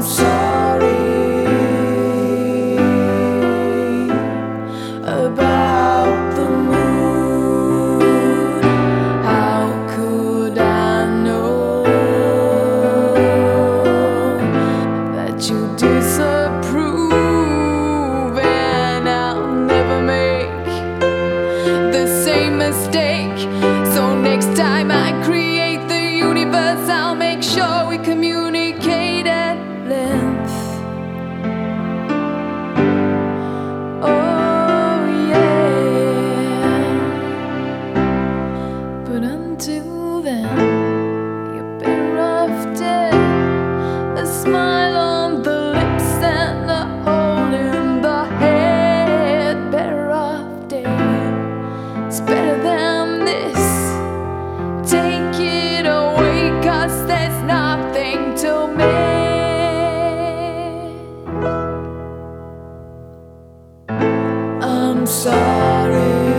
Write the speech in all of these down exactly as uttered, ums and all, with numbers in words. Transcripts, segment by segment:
sorry about the moon. How could I know that you disapprove? And I'll never make the same mistake. So next time I create the universe, I'll make sure we communicate at length. Oh yeah. But until then, you're better off dead. A smile on the lips and a hole in the head. Better off dead. It's better than this. Take it away, 'cause there's nothing to miss. I'm sorry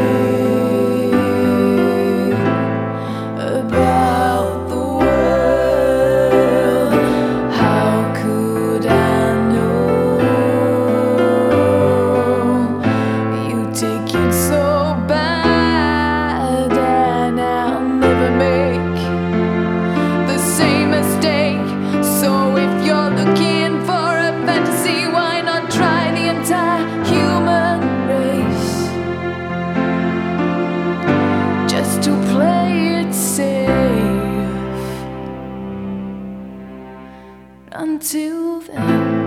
about the world. How could I know you take it so bad? And I'll never make the same mistake. So if you're looking for a fantasy, why not try the entire human race? Just to play it safe. Until then,